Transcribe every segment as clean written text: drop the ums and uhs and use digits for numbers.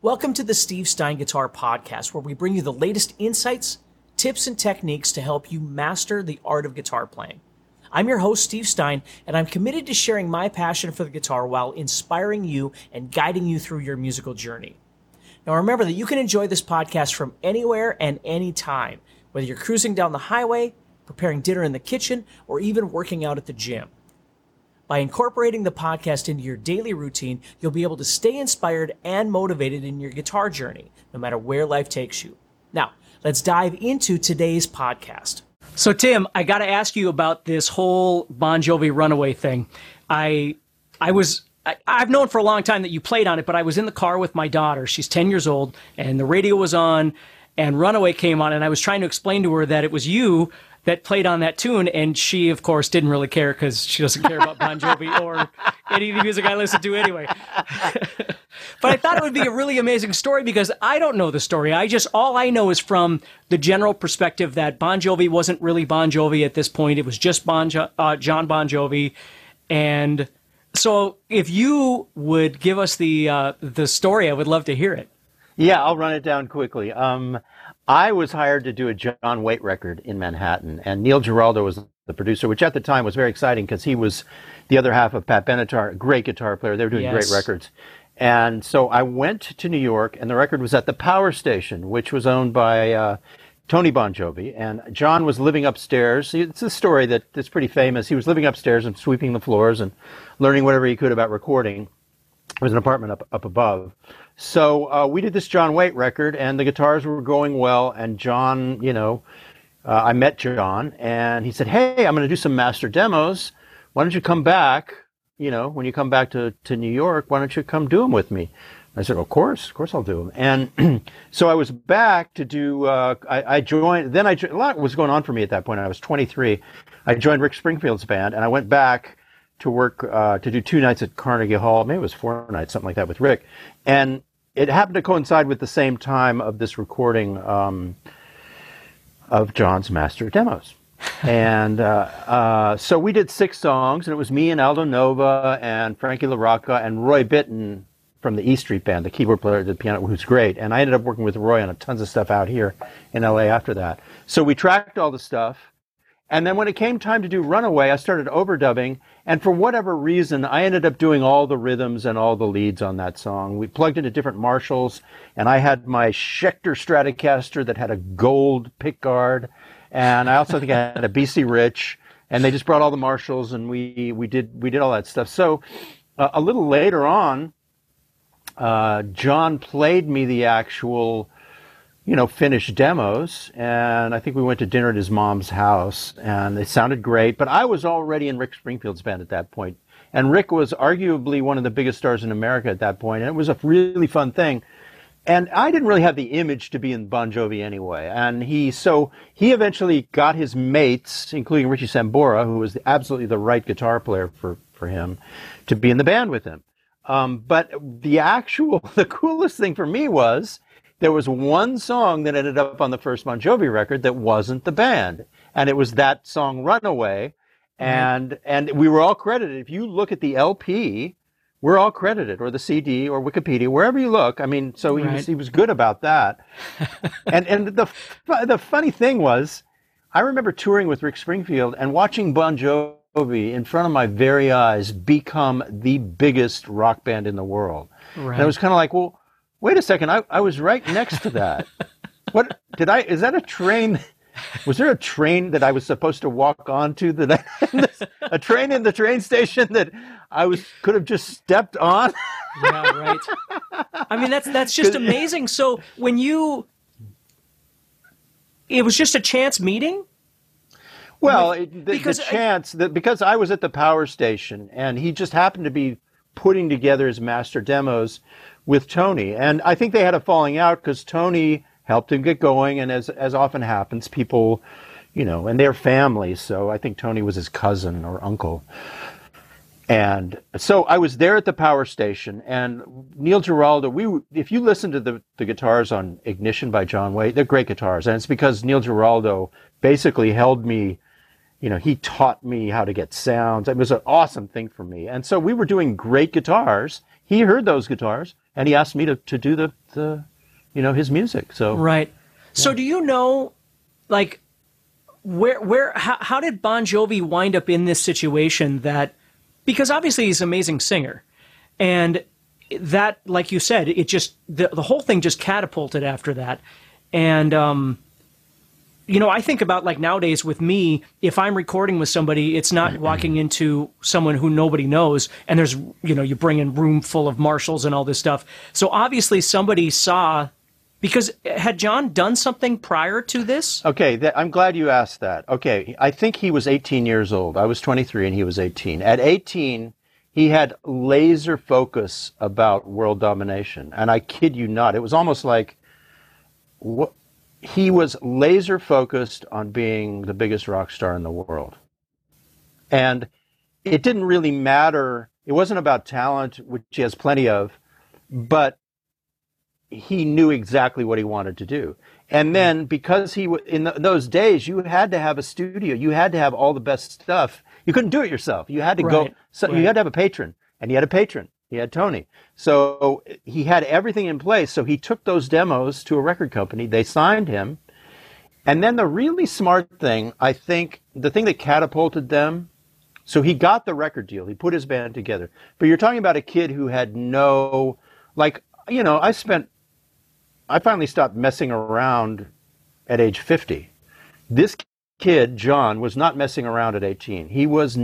Welcome to the Steve Stein Guitar Podcast, where we bring you the latest insights, tips, and techniques to help you master the art of guitar playing. I'm your host, Steve Stein, and I'm committed to sharing my passion for the guitar while inspiring you and guiding you through your musical journey. Now remember that you can enjoy this podcast from anywhere and anytime, whether you're cruising down the highway, preparing dinner in the kitchen, or even working out at the gym. By incorporating the podcast into your daily routine, you'll be able to stay inspired and motivated in your guitar journey, no matter where life takes you. Now, let's dive into today's podcast. So, Tim, I got to ask you about this whole Bon Jovi Runaway thing. I've known for a long time that you played on it, but I was in the car with my daughter. She's 10 years old, and the radio was on, and Runaway came on, and I was trying to explain to her that it was you that played on that tune, and she, of course, didn't really care because she doesn't care about Bon Jovi or any of the music I listen to anyway. But I thought it would be a really amazing story because I don't know the story. All I know is from the general perspective that Bon Jovi wasn't really Bon Jovi at this point. It was just John Bon Jovi. And so if you would give us the story, I would love to hear it. Yeah, I'll run it down quickly. I was hired to do a John Waite record in Manhattan, and Neil Giraldo was the producer, which at the time was very exciting because he was the other half of Pat Benatar, a great guitar player. They were doing great records. And so I went to New York, and the record was at the Power Station, which was owned by Tony Bon Jovi. And John was living upstairs. It's a story that's pretty famous. He was living upstairs and sweeping the floors and learning whatever he could about recording. It was an apartment up above. So we did this John Waite record, and the guitars were going well. And John, I met John, and he said, "Hey, I'm going to do some master demos. Why don't you come back? When you come back to New York, why don't you come do them with me?" I said, "Of course I'll do them." And so I was back to do. I joined. Then a lot was going on for me at that point. I was 23. I joined Rick Springfield's band, and I went back to work to do 2 nights at Carnegie Hall. Maybe it was 4 nights, something like that, with Rick. And it happened to coincide with the same time of this recording of John's master demos. And so we did 6 songs, and it was me and Aldo Nova and Frankie LaRocca and Roy Bittan from the E Street Band, the keyboard player, the piano, who's great. And I ended up working with Roy on tons of stuff out here in LA after that. So we tracked all the stuff. And then when it came time to do Runaway, I started overdubbing. And for whatever reason, I ended up doing all the rhythms and all the leads on that song. We plugged into different Marshalls, and I had my Schecter Stratocaster that had a gold pickguard. And I also think I had a BC Rich. And they just brought all the Marshalls, and we did all that stuff. So a little later on, John played me the actual finished demos, and I think we went to dinner at his mom's house, and it sounded great, but I was already in Rick Springfield's band at that point, and Rick was arguably one of the biggest stars in America at that point, and it was a really fun thing, and I didn't really have the image to be in Bon Jovi anyway, and he eventually got his mates, including Richie Sambora, who was absolutely the right guitar player for him, to be in the band with him. But the coolest thing for me was there was one song that ended up on the first Bon Jovi record that wasn't the band, and it was that song Runaway, and we were all credited. If you look at the LP, we're all credited, or the CD, or Wikipedia, wherever you look. I mean, so he was good about that. and the funny thing was, I remember touring with Rick Springfield and watching Bon Jovi in front of my very eyes become the biggest rock band in the world. Right. And it was kind of like, well, wait a second, I was right next to that. Is that a train? Was there a train that I was supposed to walk onto? A train in the train station that could have just stepped on? Yeah, right. I mean, that's just amazing. So it was just a chance meeting? Well, because I was at the Power Station, and he just happened to be putting together his master demos with Tony. And I think they had a falling out because Tony helped him get going. And as often happens, people, and they're family. So I think Tony was his cousin or uncle. And so I was there at the Power Station, and Neil Giraldo, if you listen to the guitars on Ignition by John Waite, they're great guitars. And it's because Neil Giraldo basically held me, he taught me how to get sounds. It was an awesome thing for me. And so we were doing great guitars. He heard those guitars, and he asked me to do the his music. So right. So do you know, like, how did Bon Jovi wind up in this situation because obviously he's an amazing singer, and that, like you said, it just, the whole thing just catapulted after that. And, I think about, like, nowadays with me, if I'm recording with somebody, it's not walking into someone who nobody knows, and there's, you bring in a room full of marshals and all this stuff. So obviously somebody saw, because had John done something prior to this? Okay, I'm glad you asked that. Okay, I think he was 18 years old. I was 23 and he was 18. At 18, he had laser focus about world domination. And I kid you not, it was almost like he was laser focused on being the biggest rock star in the world. And it didn't really matter. It wasn't about talent, which he has plenty of, but he knew exactly what he wanted to do. And then because in those days, you had to have a studio. You had to have all the best stuff. You couldn't do it yourself. You had to go. So you had to have a patron, and he had a patron. He had Tony. So he had everything in place. So he took those demos to a record company. They signed him. And then the really smart thing, I think, the thing that catapulted them, so he got the record deal. He put his band together. But you're talking about a kid who had no, like, I finally stopped messing around at age 50. This kid, John, was not messing around at 18. He was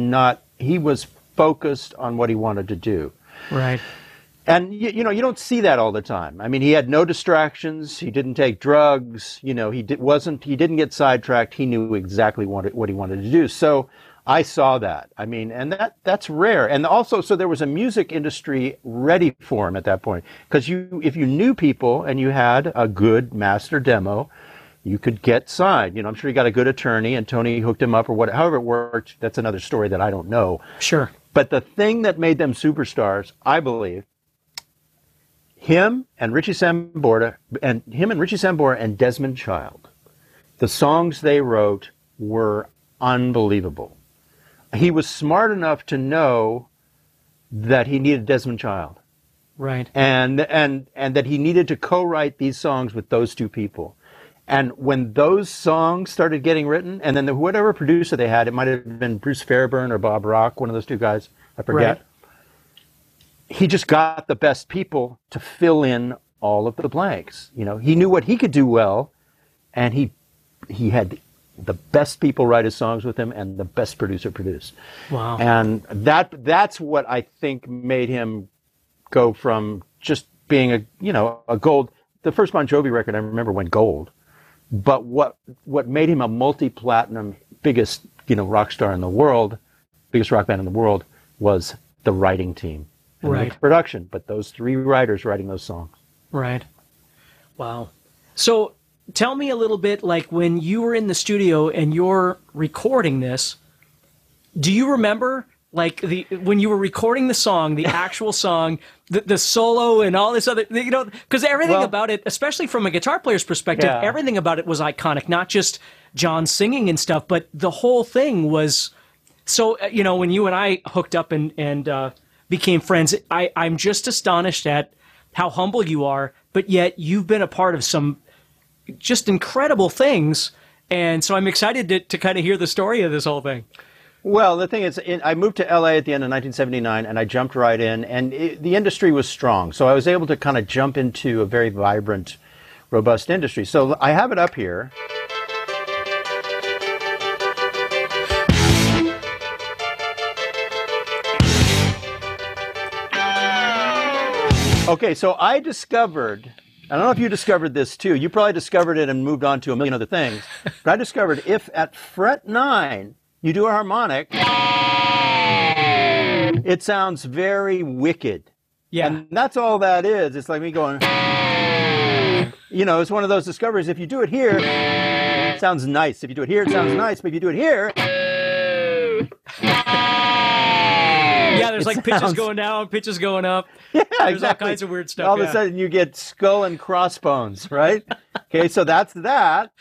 focused on what he wanted to do. Right. And, you don't see that all the time. I mean, he had no distractions. He didn't take drugs. He didn't get sidetracked. He knew exactly what he wanted to do. So I saw that. I mean, and that's rare. And also, so there was a music industry ready for him at that point. Because if you knew people and you had a good master demo, you could get signed. I'm sure he got a good attorney and Tony hooked him up or however it worked. That's another story that I don't know. Sure. But the thing that made them superstars, I believe, him and Richie Sambora and Desmond Child, the songs they wrote were unbelievable. He was smart enough to know that he needed Desmond Child. Right. And that he needed to co-write these songs with those two people. And when those songs started getting written, and then whatever producer they had, it might have been Bruce Fairbairn or Bob Rock, one of those two guys, I forget. Right. He just got the best people to fill in all of the blanks. He knew what he could do well, and he had the best people write his songs with him and the best producer produce. Wow. And that's what I think made him go from just being a gold. The first Bon Jovi record I remember went gold. But what made him a multi-platinum biggest, rock star in the world, biggest rock band in the world, was the writing team. And right. The production, but those three writers writing those songs. Right. Wow. So tell me a little bit, like, when you were in the studio and you're recording this, do you remember, like, when you were recording the song, the actual song, the solo and all this other, because everything about it, especially from a guitar player's perspective, everything about it was iconic, not just John singing and stuff, but the whole thing was, so, when you and I hooked up and became friends, I'm just astonished at how humble you are, but yet you've been a part of some just incredible things. And so I'm excited to kind of hear the story of this whole thing. Well, the thing is, I moved to LA at the end of 1979, and I jumped right in, and the industry was strong. So I was able to kind of jump into a very vibrant, robust industry. So I have it up here. Okay, so I discovered, I don't know if you discovered this too. You probably discovered it and moved on to a million other things. But I discovered if at fret 9 you do a harmonic, it sounds very wicked. Yeah. And that's all that is. It's like me going, it's one of those discoveries. If you do it here, it sounds nice. If you do it here, it sounds nice. But if you do it here... Yeah, there's like pitches going down, pitches going up. Yeah, there's exactly. all kinds of weird stuff. All of a sudden you get skull and crossbones, right? Okay, so that's that.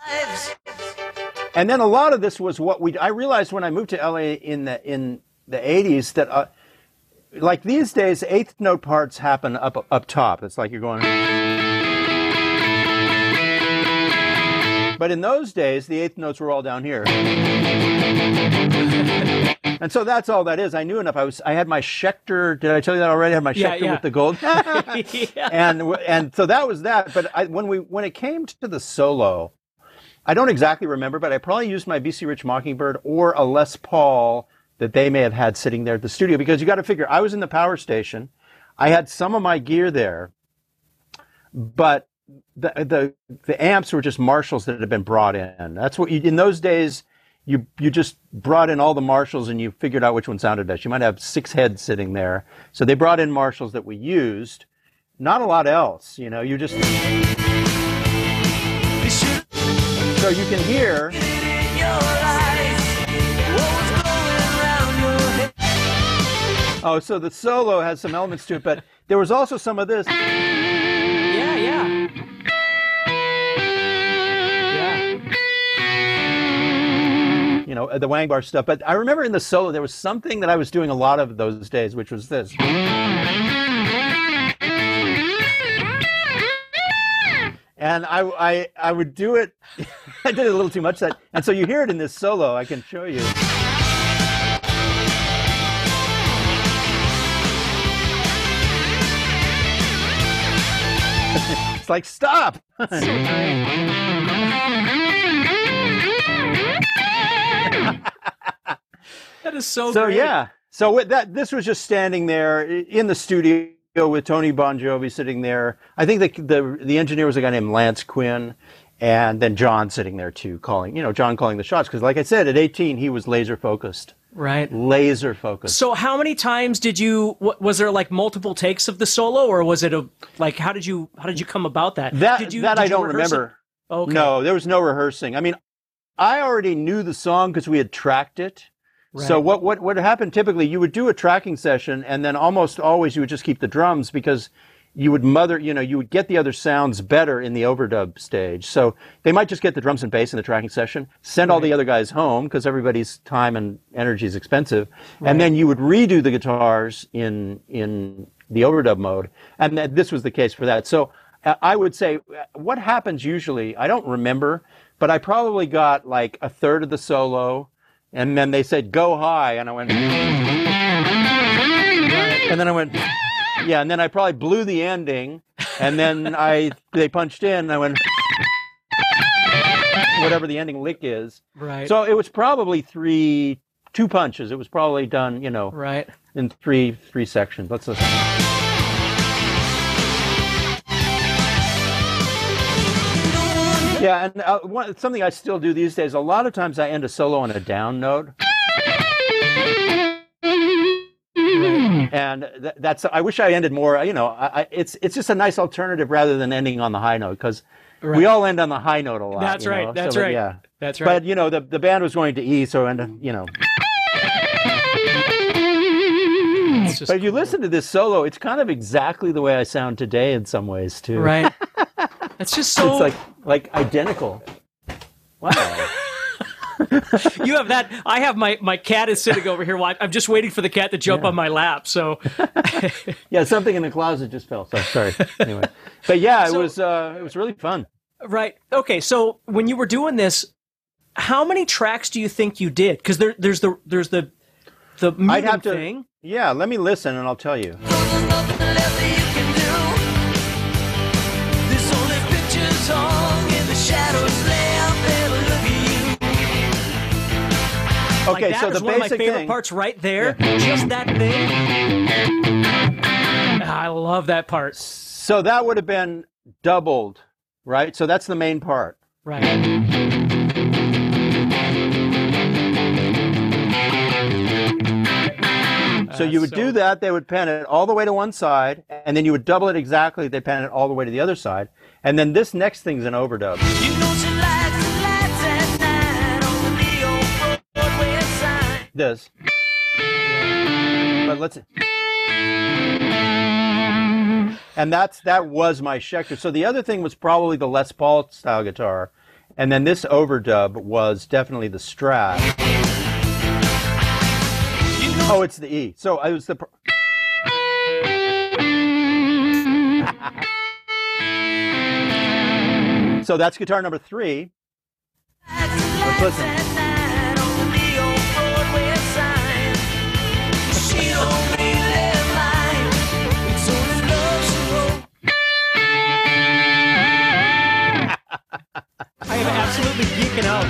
And then a lot of this was what I realized when I moved to LA in the 80s that like these days, eighth note parts happen up top. It's like you're going. But in those days, the eighth notes were all down here. And so that's all that is. I knew enough. I had my Schecter. Did I tell you that already? I had my Schecter with the gold. And so that was that. But when it came to the solo, I don't exactly remember, but I probably used my BC Rich Mockingbird or a Les Paul that they may have had sitting there at the studio, because you got to figure I was in the power station. I had some of my gear there, but the amps were just Marshalls that had been brought in. That's what in those days, you just brought in all the Marshalls and you figured out which one sounded best. You might have 6 heads sitting there. So they brought in Marshalls that we used. Not a lot else, you just... So you can hear... Oh, so the solo has some elements to it, but there was also some of this. Yeah. The wang bar stuff. But I remember in the solo, there was something that I was doing a lot of those days, which was this. And I would do it. I did it a little too much. And so you hear it in this solo. I can show you. It's like, stop. That is so great. Yeah. So with that, this was just standing there in the studio with Tony Bon Jovi sitting there. I think the engineer was a guy named Lance Quinn, and then John sitting there too, calling the shots. Because like I said, at 18, he was laser focused. Right. Laser focused. So how many times was there like multiple takes of the solo, or was it how did you come about that? Did I don't remember. Okay. No, there was no rehearsing. I mean, I already knew the song because we had tracked it. Right. So what happened typically, you would do a tracking session, and then almost always you would just keep the drums, because you would you would get the other sounds better in the overdub stage. So they might just get the drums and bass in the tracking session, send all the other guys home, because everybody's time and energy is expensive, and then you would redo the guitars in the overdub mode. And this was the case for that. So I would say what happens usually, I don't remember, but I probably got like a third of the solo, and then they said, go high, and I went, and then I went, yeah, and then I probably blew the ending, and then they punched in, and I went, whatever the ending lick is. Right. So it was probably 2 punches. It was probably done, right, in three sections. Let's listen. Yeah, and something I still do these days, a lot of times I end a solo on a down note. And I wish I ended more, it's just a nice alternative rather than ending on the high note, because we all end on the high note a lot. That's right. That's right. Yeah. That's right. But, the band was going to E, so But if you listen to this solo, it's kind of exactly the way I sound today in some ways, too. Right. It's just so... It's like identical. Wow. You have that. I have my cat is sitting over here. I'm just waiting for the cat to jump on my lap. So, yeah, something in the closet just fell. So sorry. Anyway, but yeah, it was really fun. Right. Okay. So when you were doing this, how many tracks do you think you did? Because there's the moving thing. Yeah. Let me listen, and I'll tell you. Okay, so the one of my basic favorite thing, parts right there, just that thing. I love that part. So that would have been doubled, right? So that's the main part. Right. So you would do that, they would pan it all the way to one side, and then you would double it exactly, they'd pan it all the way to the other side, and then this next thing's an overdub. This. But let's... And that was my Schecter. So the other thing was probably the Les Paul style guitar, and then this overdub was definitely the Strat. Oh, it's the E. So it was the... So that's guitar number 3. Let's listen. I am absolutely geeking out.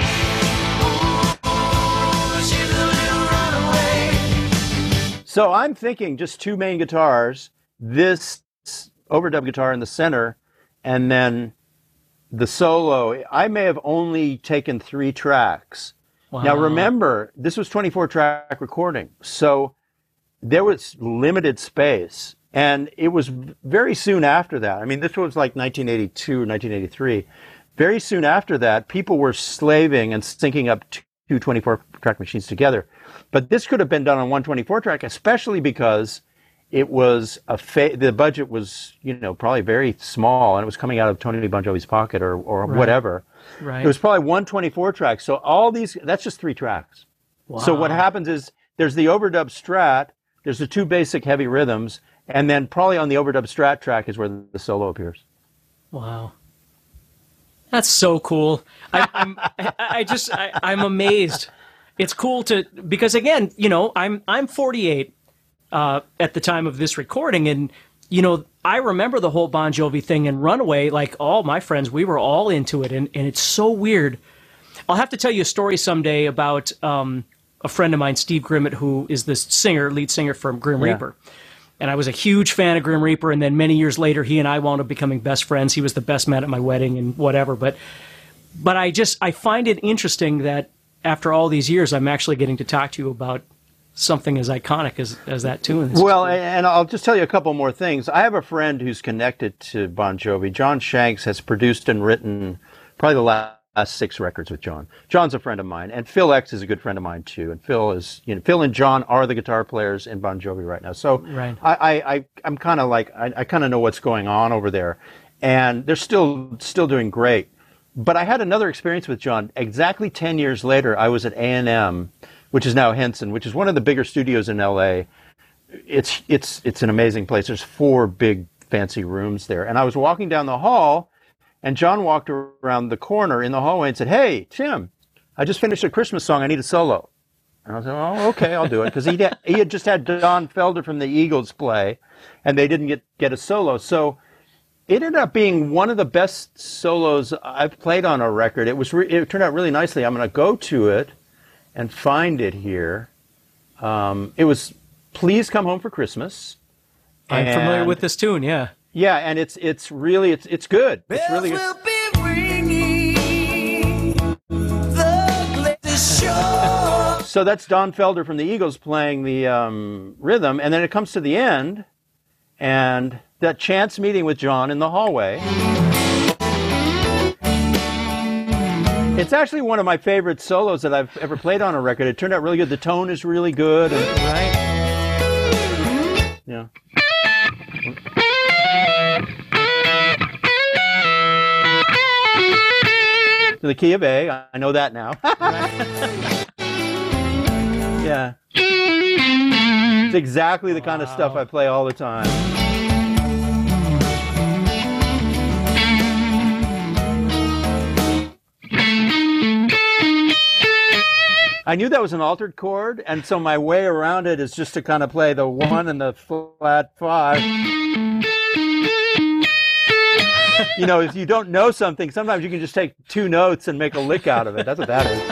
So I'm thinking just 2 main guitars, this overdub guitar in the center, and then the solo. I may have only taken 3 tracks. Wow. Now remember, this was 24-track recording, so there was limited space. And it was very soon after that. I mean, this was like 1982 or 1983. Very soon after that, people were slaving and syncing up 2 24-track machines together. But this could have been done on 1 24-track, especially because it was the budget was, probably very small, and it was coming out of Tony Bon Jovi's pocket or Right. whatever. Right. It was probably 1 24-track. So all these, that's just 3 tracks. Wow. So what happens is there's the overdub Strat, there's the 2 basic heavy rhythms, and then probably on the overdub Strat track is where the solo appears. Wow. That's so cool. I'm amazed. It's cool because again, I'm 48 at the time of this recording, and I remember the whole Bon Jovi thing and Runaway. Like all my friends, we were all into it, and it's so weird. I'll have to tell you a story someday about a friend of mine, Steve Grimmett, who is the lead singer from Grim Reaper. And I was a huge fan of Grim Reaper, and then many years later, he and I wound up becoming best friends. He was the best man at my wedding and whatever. But I find it interesting that after all these years, I'm actually getting to talk to you about something as iconic as that tune. Well, and I'll just tell you a couple more things. I have a friend who's connected to Bon Jovi. John Shanks has produced and written probably the last 6 records with John. John's a friend of mine, and Phil X is a good friend of mine too. And Phil and John are the guitar players in Bon Jovi right now. So right. I'm kind of like I kind of know what's going on over there, and they're still doing great. But I had another experience with John. Exactly 10 years later, I was at A&M, which is now Henson, which is one of the bigger studios in LA. It's an amazing place. There's 4 big fancy rooms there, and I was walking down the hall. And John walked around the corner in the hallway and said, "Hey, Tim, I just finished a Christmas song. I need a solo." And I said, "Oh, okay, I'll do it." Because he had just had Don Felder from the Eagles play, and they didn't get a solo. So it ended up being one of the best solos I've played on a record. It turned out really nicely. I'm going to go to it and find it here. It was "Please Come Home for Christmas." I'm familiar with this tune, yeah. Yeah, and it's really it's good. It's really good. So that's Don Felder from the Eagles playing the rhythm, and then it comes to the end, and that chance meeting with John in the hallway. It's actually one of my favorite solos that I've ever played on a record. It turned out really good. The tone is really good. Right. Yeah. To the key of A. I know that now. Yeah. It's exactly the kind of stuff I play all the time. I knew that was an altered chord, and so my way around it is just to kind of play the 1 and the flat 5. If you don't know something, sometimes you can just take 2 notes and make a lick out of it. That's what that is.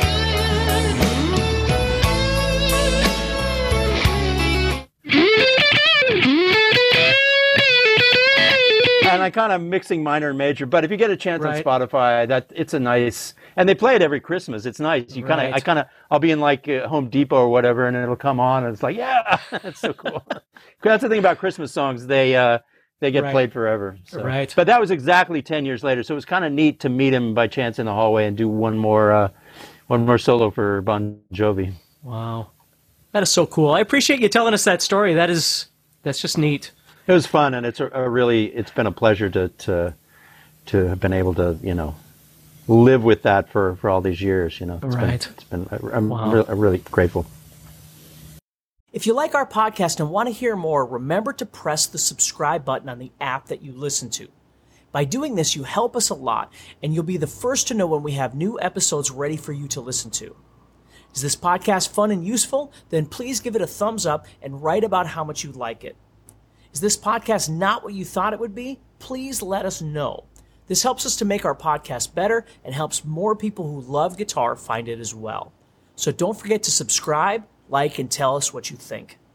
And I kind of mixing minor and major, but if you get a chance on Spotify, it's a nice, and they play it every Christmas. It's nice. I'll be in like Home Depot or whatever, and it'll come on, and it's like, yeah, that's so cool. That's the thing about Christmas songs. They get played forever. So. Right. But that was exactly 10 years later, so it was kind of neat to meet him by chance in the hallway and do one more solo for Bon Jovi. Wow. That is so cool. I appreciate you telling us that story. That's just neat. It was fun, and it's it's been a pleasure to have been able to, live with that for all these years, Right. I'm really grateful. If you like our podcast and want to hear more, remember to press the subscribe button on the app that you listen to. By doing this, you help us a lot, and you'll be the first to know when we have new episodes ready for you to listen to. Is this podcast fun and useful? Then please give it a thumbs up and write about how much you like it. Is this podcast not what you thought it would be? Please let us know. This helps us to make our podcast better and helps more people who love guitar find it as well. So don't forget to subscribe, like, and tell us what you think.